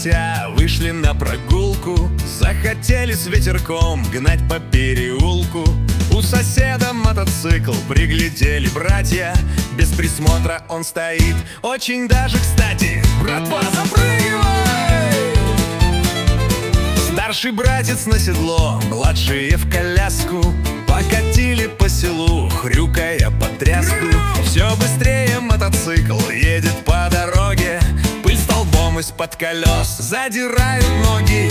порося вышли на прогулку, захотели с ветерком гнать по переулку. У соседа мотоцикл приглядели братья, без присмотра он стоит, очень даже кстати. Братва, запрыгивай! Старший братец на седло, младшие в коляску, покатили по селу, хрюкая по тряску. Все быстрее мотоцикл едет по дороге, пыль столбом из-под колес задирают ноги.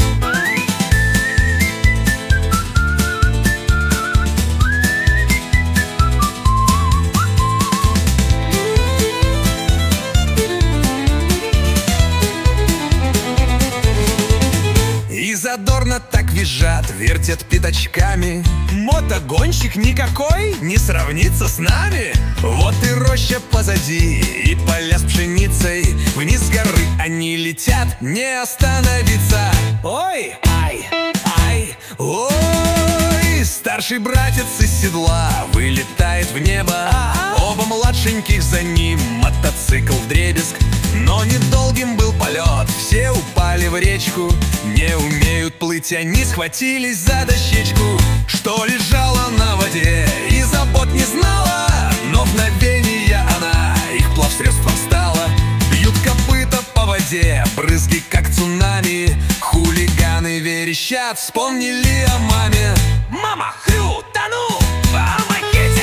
И задорно так визжат, вертят пятачками. Мотогонщик никакой не сравнится с нами. Вот и роща позади, и поля с пшеницей. Вниз с горы они летят, не остановиться. Ой, ай, ай, ой. Старший братец из седла вылетает в небо. Оба младшеньких за ним, мотоцикл вдребезг. Но недолгим был полет, все упали в речку. Не умеют плыть, они схватились за дощечку, что лежала на воде и забот не знала. Но мгновение она их плавсредством стала. Бьют копыта по воде, брызги как цунами. Хулиганы верещат, вспомнили о маме. Мама, хрю, тону, помогите!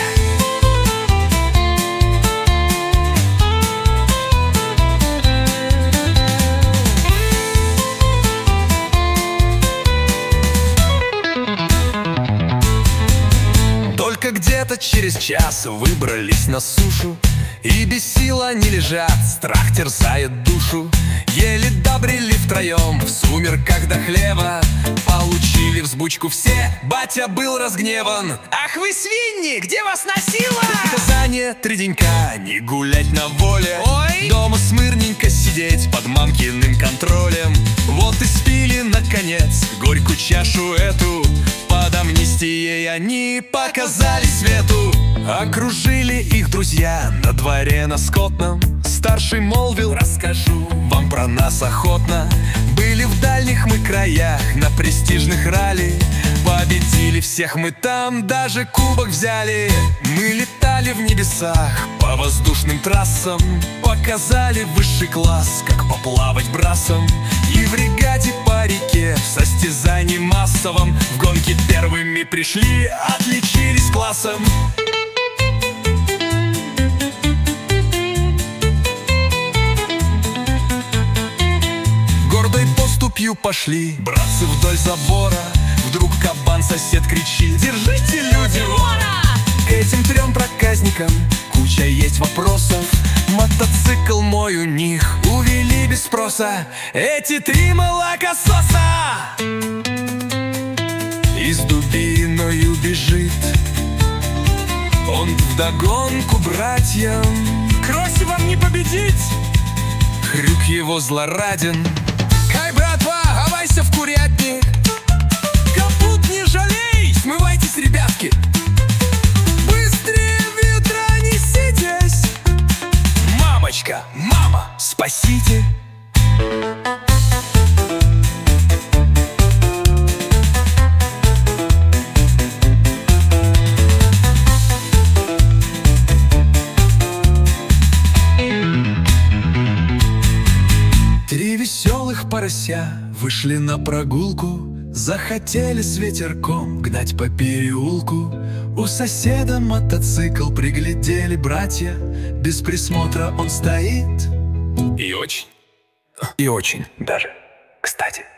Только где-то через час выбрались на сушу, и без сил они лежат, страх терзает душу. Еле добрели втроем, в сумерках до хлеба. Получили взбучку все, батя был разгневан. Ах вы свиньи, где вас носило? Наказание 3 денька, не гулять на воле. Ой! Дома смирненько сидеть под мамкиным контролем. Вот и спили наконец горькую чашу эту. Под амнистией они показали свету. Окружили их друзья на дворе на скотном. Старший молвил: расскажу вам про нас охотно. Были в дальних мы краях, на престижных ралли. Победили всех мы там, даже кубок взяли. Мы летали в небесах по воздушным трассам, показали высший класс, как поплавать брасом. И в регате по реке, в состязании массовом, в гонке первыми пришли, отличились классом. Гордой поступью пошли братцы вдоль забора. Вдруг кабан-сосед кричит: держите, люди, вора! К этим 3 проказникам куча есть вопросов. Мотоцикл мой у них увели без спроса. Эти 3 молокососа! И с дубиною бежит он вдогонку братьям. Кроси вам не победить! Хрюк его злораден. Кай, братва, авайся в курятник. Капут не жалей, смывайтесь, ребятки. Быстрее ведра неситесь. Мамочка, мама, спасите. Веселых порося вышли на прогулку, захотели с ветерком гнать по переулку. У соседа мотоцикл приглядели братья, без присмотра он стоит. И очень даже кстати.